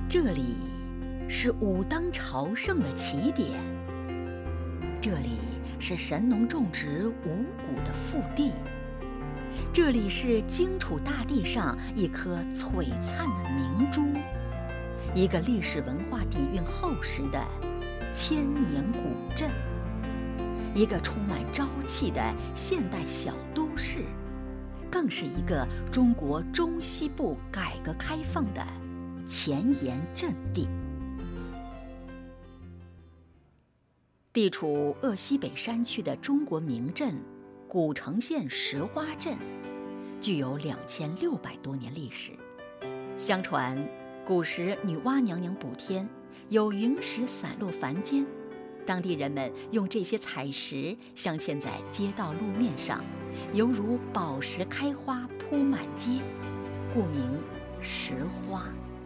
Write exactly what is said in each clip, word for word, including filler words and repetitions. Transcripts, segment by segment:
这里是武当朝圣的起点，这里是神农种植五谷的腹地，这里是荆楚大地上一颗璀璨的明珠，一个历史文化底蕴厚实的千年古镇，一个充满朝气的现代小都市，更是一个中国中西部改革开放的前沿阵地。地处鄂西北山区的中国名镇古城县石花镇，具有两千六百多年历史。相传，古时女娲娘娘补天，有云石散落凡间，当地人们用这些彩石镶嵌在街道路面上，犹如宝石开花铺满街，故名石花。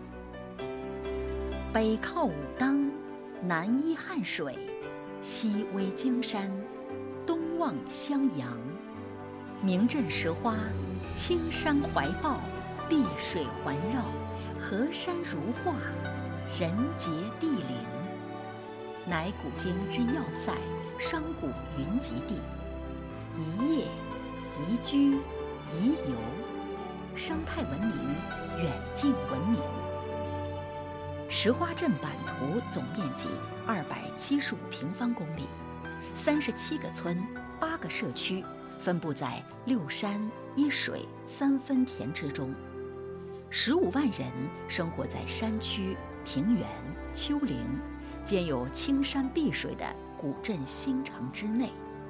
北靠武当，南依汉水，西偎荆山，东望襄阳。名镇石花，青山怀抱，碧水环绕，河山如画，人杰地灵，乃古今之要塞，商贾云集地，一业、宜居、宜游，生态文明远近闻名。石花镇版图总面积二百七十五平方公里，三十七个村，八个社区，分布在六山一水三分田之中。十五万人生活在山区、平原、丘陵，兼有青山碧水的古镇新城之内。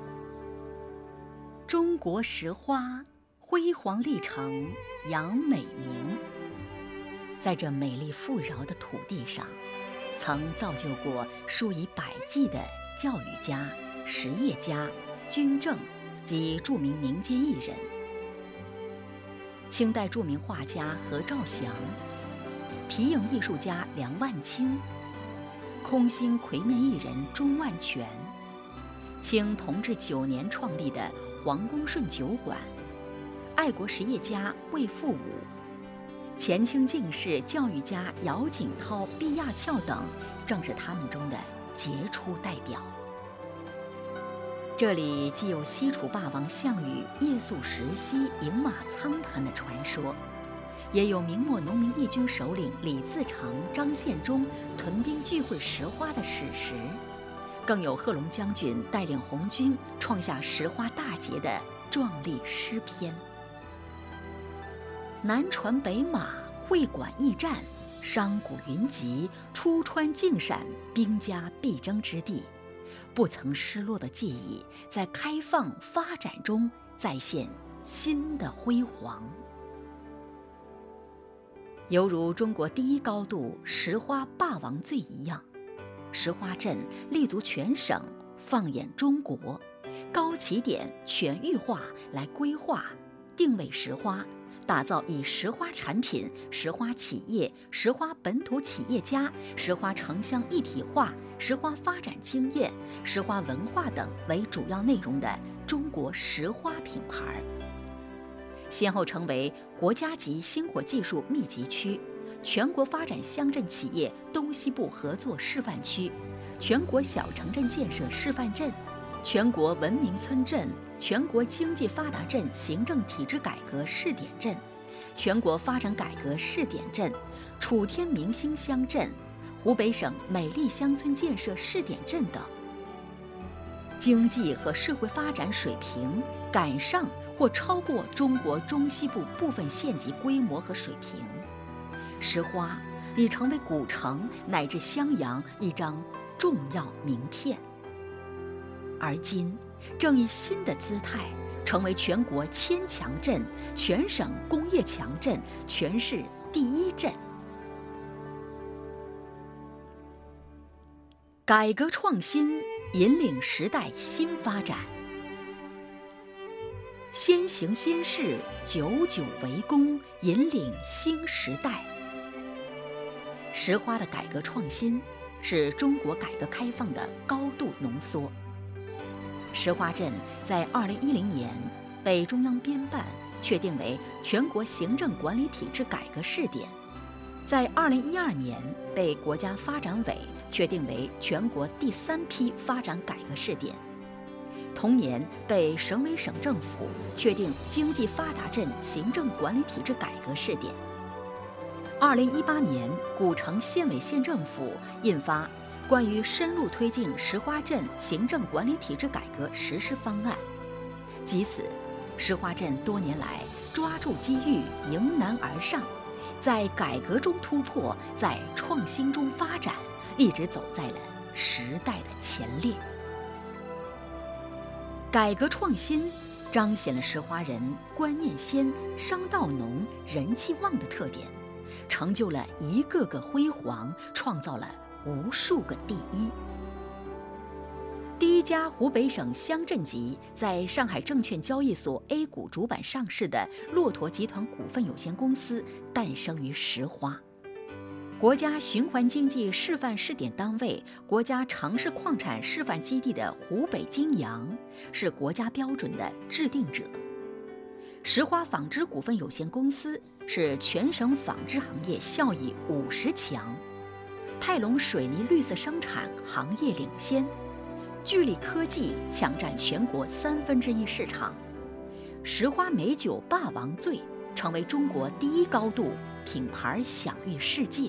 中国石花辉煌历程扬美名，在这美丽富饶的土地上，曾造就过数以百计的教育家、实业家、军政及著名民间艺人。清代著名画家何兆祥、皮影艺术家梁万清、空心魁面艺人钟万全，清同治九年创立的黄公顺酒馆，爱国实业家魏复武，前清进士教育家姚景涛、毕亚翘等，正是他们中的杰出代表。这里既有西楚霸王项羽夜宿石溪饮马苍潭的传说，也有明末农民义军首领李自成、张献忠屯兵聚会石花的史实，更有贺龙将军带领红军创下石花大捷的壮丽诗篇。南传北马，会馆驿站，商贾云集，出川进陕，兵家必争之地，不曾失落的记忆在开放发展中再现新的辉煌。犹如中国第一高度石花霸王醉一样，石花镇立足全省，放眼中国，高起点全域化来规划定位石花，打造以石花产品、石花企业、石花本土企业家、石花城乡一体化、石花发展经验、石花文化等为主要内容的中国石花品牌，先后成为国家级星火技术密集区、全国发展乡镇企业东西部合作示范区、全国小城镇建设示范镇、全国文明村镇、全国经济发达镇行政体制改革试点镇、全国发展改革试点镇、楚天明星乡镇、湖北省美丽乡村建设试点镇等，经济和社会发展水平赶上或超过中国中西部部分县级规模和水平，石花已成为古城乃至襄阳一张重要名片。而今正以新的姿态成为全国千强镇、全省工业强镇、全市第一镇。改革创新引领时代新发展，先行先试，久久为功，引领新时代。石花的改革创新是中国改革开放的高度浓缩。石花镇在二零一零年被中央编办，确定为全国行政管理体制改革试点， 在二零一二年被国家发展委确定为全国第三批发展改革试点，同年被省委省政府确定经济发达镇行政管理体制改革试点。二零一八年，古城县委县政府印发关于深入推进石花镇行政管理体制改革实施方案，即此，石花镇多年来抓住机遇，迎难而上，在改革中突破，在创新中发展，一直走在了时代的前列。改革创新彰显了石花人观念先、商道浓、人气旺的特点，成就了一个个辉煌，创造了无数个第一。第一家湖北省乡镇级在上海证券交易所 A 股主板上市的骆驼集团股份有限公司诞生于石花。国家循环经济示范试点单位、国家常识矿产示范基地的湖北金阳是国家标准的制定者。石花纺织股份有限公司是全省纺织行业效益五十强。泰隆水泥绿色生产行业领先，聚力科技抢占全国三分之一市场。石花美酒霸王醉成为中国第一高度品牌，享誉世界。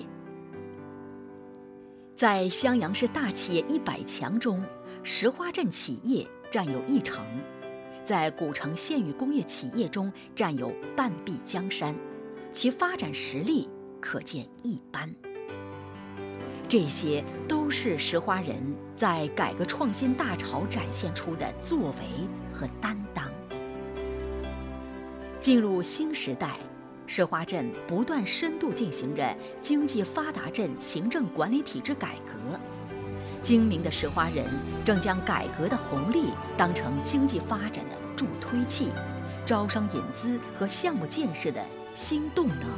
在襄阳市大企业一百强中，石花镇企业占有一成，在古城县域工业企业中占有半壁江山，其发展实力可见一斑。这些都是石花人在改革创新大潮展现出的作为和担当。进入新时代，石花镇不断深度进行着经济发达镇行政管理体制改革。精明的石花人正将改革的红利当成经济发展的助推器，招商引资和项目建设的新动能。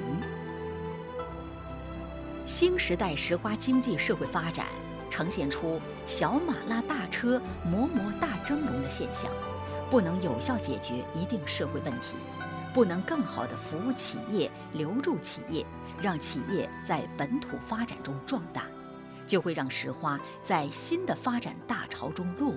新时代石花经济社会发展呈现出小马拉大车、馍馍大蒸笼的现象，不能有效解决一定社会问题，不能更好地服务企业、留住企业，让企业在本土发展中壮大，就会让石花在新的发展大潮中落伍。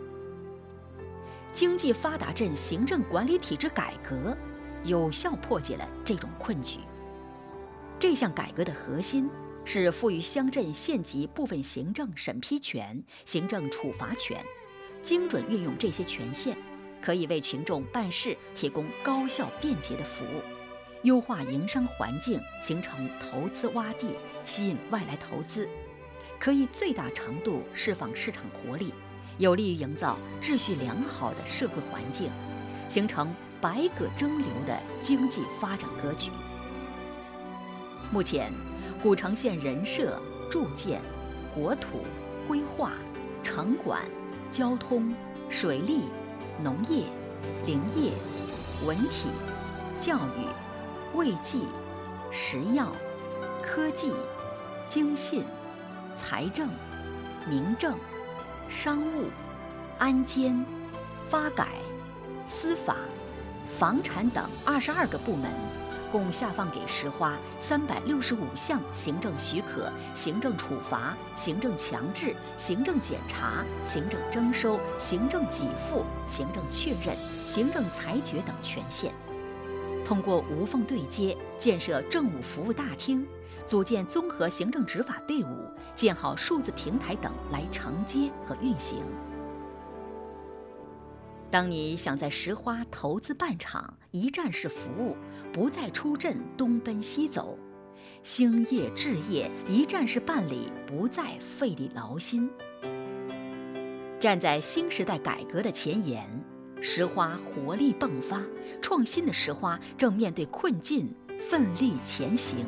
经济发达镇行政管理体制改革有效破解了这种困局。这项改革的核心是赋予乡镇县级部分行政审批权、行政处罚权，精准运用这些权限，可以为群众办事提供高效便捷的服务，优化营商环境，形成投资洼地，吸引外来投资，可以最大程度释放市场活力，有利于营造秩序良好的社会环境，形成百舸争流的经济发展格局。目前，古城县人社、住建、国土、规划、城管、交通、水利、农业、林业、文体、教育、卫计、食药、科技、经信、财政、民政、商务、安监、发改、司法、房产等二十二个部门，共下放给石花三百六十五项行政许可、行政处罚、行政强制、行政检查、行政征收、行政给付、行政确认、行政裁决等权限。通过无缝对接，建设政务服务大厅，组建综合行政执法队伍，建好数字平台等来承接和运行。当你想在石花投资办厂，一站式服务，不再出镇东奔西走，兴业置业一站式办理，不再费力劳心。站在新时代改革的前沿，石花活力迸发，创新的石花正面对困境，奋力前行。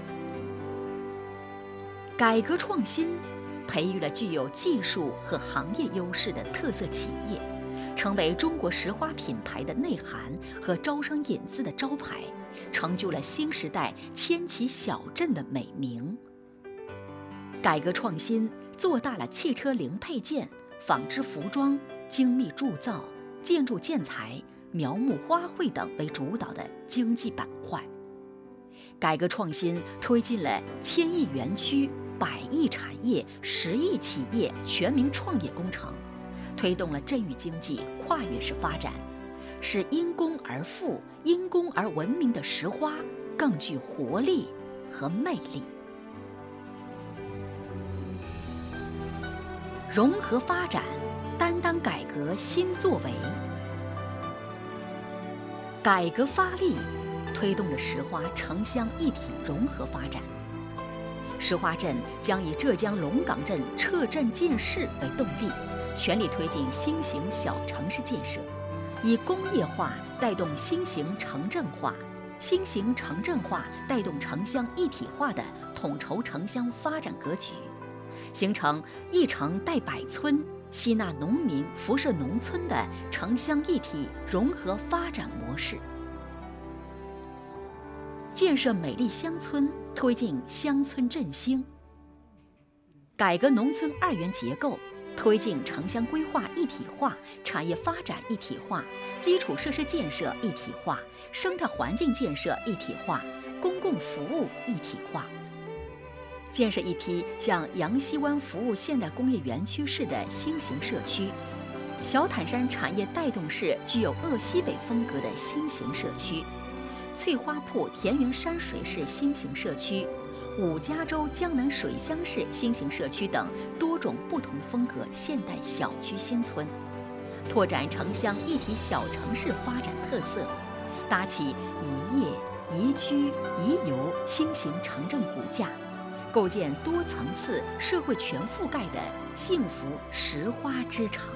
改革创新培育了具有技术和行业优势的特色企业，成为中国石花品牌的内涵和招商引资的招牌，成就了新时代千禧小镇的美名。改革创新做大了汽车零配件、纺织服装、精密铸造、建筑建材、苗木花卉等为主导的经济板块， 改革创新推进了千亿园区、百亿产业、十亿企业全民创业工程，推动了镇域经济跨越式发展，使因工而富、因工而文明的石花更具活力和魅力。融合发展，担当改革新作为。改革发力，推动着石花城乡一体融合发展。石花镇将以浙江龙岗镇撤镇建市为动力，全力推进新型小城市建设，以工业化带动新型城镇化、新型城镇化带动城乡一体化的统筹城乡发展格局，形成一城带百村、吸纳农民、辐射农村的城乡一体融合发展模式。建设美丽乡村，推进乡村振兴；改革农村二元结构，推进城乡规划一体化、产业发展一体化、基础设施建设一体化、生态环境建设一体化、公共服务一体化。建设一批像阳西湾服务现代工业园区式的新型社区，小坦山产业带动式具有鄂西北风格的新型社区，翠花铺田园山水式新型社区，五家洲江南水乡式新型社区等多种不同风格现代小区新村，拓展城乡一体小城市发展特色，搭起宜业、宜居、宜游新型城镇骨架，构建多层次、社会全覆盖的幸福石花之城。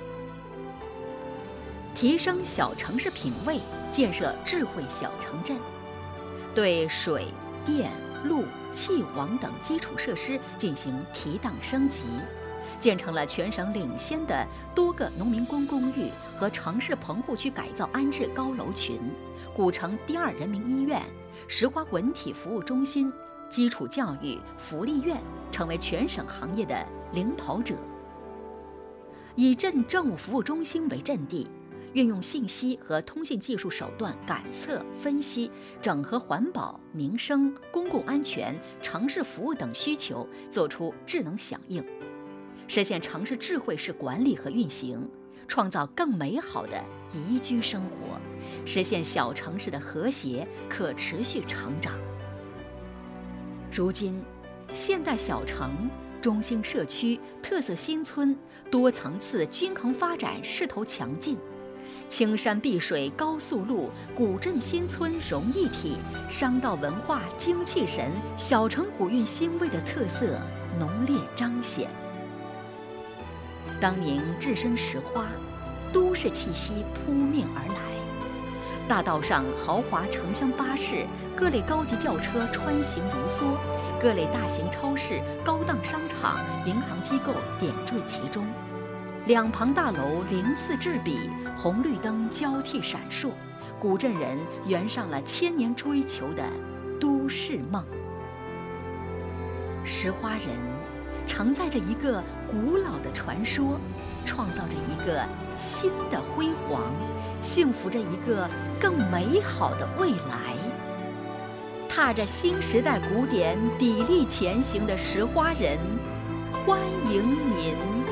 提升小城市品位，建设智慧小城镇，对水电路气网等基础设施进行提档升级，建成了全省领先的多个农民工公寓和城市棚户区改造安置高楼群，古城第二人民医院、石花文体服务中心、基础教育福利院成为全省行业的领跑者。以镇政务服务中心为阵地，运用信息和通信技术手段感测、分析、整合环保、民生、公共安全、城市服务等需求，做出智能响应，实现城市智慧式管理和运行，创造更美好的宜居生活，实现小城市的和谐可持续成长。如今，现代小城、中心社区、特色新村多层次均衡发展势头强劲，青山碧水高速路、古镇新村融一体、商道文化精气神、小城古韵新味的特色浓烈彰显。当您置身石花，都市气息扑面而来，大道上豪华城乡巴士、各类高级轿车穿行如梭，各类大型超市、高档商场、银行机构点缀其中，两旁大楼鳞次栉比，红绿灯交替闪烁，古镇人圆上了千年追求的都市梦。石花人承载着一个古老的传说，创造着一个新的辉煌，幸福着一个更美好的未来。踏着新时代古典砥砺前行的石花人，欢迎您。